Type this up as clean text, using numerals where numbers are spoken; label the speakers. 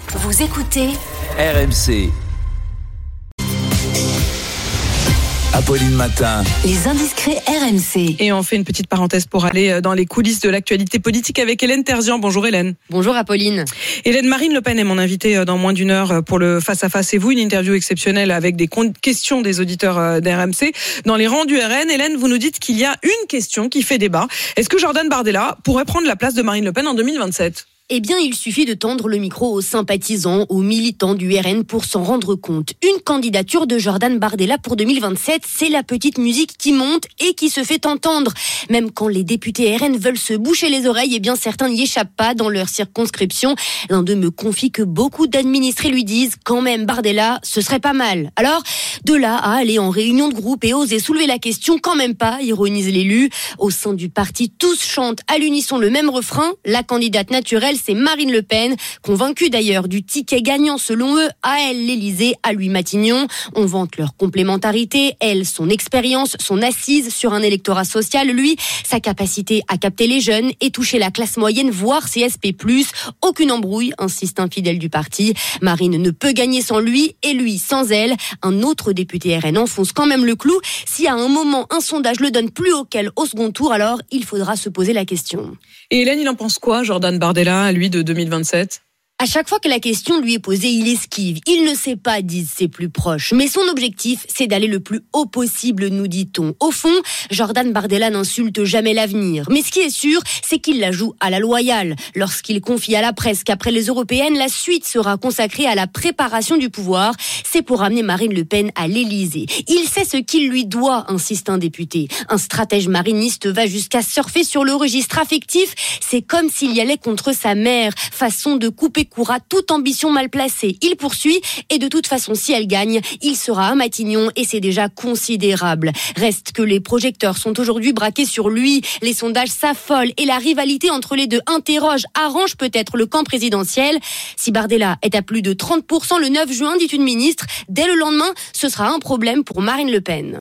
Speaker 1: Vous écoutez
Speaker 2: RMC. Apolline Matin.
Speaker 1: Les indiscrets RMC.
Speaker 3: Et on fait une petite parenthèse pour aller dans les coulisses de l'actualité politique avec Hélène Terzian. Bonjour Hélène.
Speaker 4: Bonjour Apolline.
Speaker 3: Hélène, Marine Le Pen est mon invitée dans moins d'une heure pour le Face à Face et vous, une interview exceptionnelle avec des questions des auditeurs d'RMC. Dans les rangs du RN, Hélène, vous nous dites qu'il y a une question qui fait débat. Est-ce que Jordan Bardella pourrait prendre la place de Marine Le Pen en 2027 ?
Speaker 4: Eh bien, il suffit de tendre le micro aux sympathisants, aux militants du RN pour s'en rendre compte. Une candidature de Jordan Bardella pour 2027, c'est la petite musique qui monte et qui se fait entendre. Même quand les députés RN veulent se boucher les oreilles, eh bien certains n'y échappent pas dans leur circonscription. L'un d'eux me confie que beaucoup d'administrés lui disent « quand même Bardella, ce serait pas mal ». Alors, de là à aller en réunion de groupe et oser soulever la question, quand même pas, ironise l'élu. Au sein du parti, tous chantent à l'unisson le même refrain. La candidate naturelle, c'est Marine Le Pen, convaincue d'ailleurs du ticket gagnant selon eux, à elle l'Élysée, à lui Matignon. On vante leur complémentarité, elle son expérience, son assise sur un électorat social, lui sa capacité à capter les jeunes et toucher la classe moyenne, voire CSP+. Aucune embrouille, insiste un fidèle du parti. Marine ne peut gagner sans lui et lui sans elle. Un autre député RN enfonce quand même le clou. Si à un moment un sondage le donne plus haut qu'elle au second tour, alors il faudra se poser la question.
Speaker 3: Et Hélène, il en pense quoi, Jordan Bardella, lui, de 2027 ?
Speaker 4: À chaque fois que la question lui est posée, il esquive. Il ne sait pas, disent ses plus proches. Mais son objectif, c'est d'aller le plus haut possible, nous dit-on. Au fond, Jordan Bardella n'insulte jamais l'avenir. Mais ce qui est sûr, c'est qu'il la joue à la loyale. Lorsqu'il confie à la presse qu'après les européennes, la suite sera consacrée à la préparation du pouvoir, c'est pour amener Marine Le Pen à l'Élysée. Il sait ce qu'il lui doit, insiste un député. Un stratège mariniste va jusqu'à surfer sur le registre affectif. C'est comme s'il y allait contre sa mère. Façon de couper court à toute ambition mal placée. Il poursuit et de toute façon, si elle gagne, il sera à Matignon et c'est déjà considérable. Reste que les projecteurs sont aujourd'hui braqués sur lui. Les sondages s'affolent et la rivalité entre les deux arrange peut-être le camp présidentiel. Si Bardella est à plus de 30% le 9 juin, dit une ministre, dès le lendemain, ce sera un problème pour Marine Le Pen.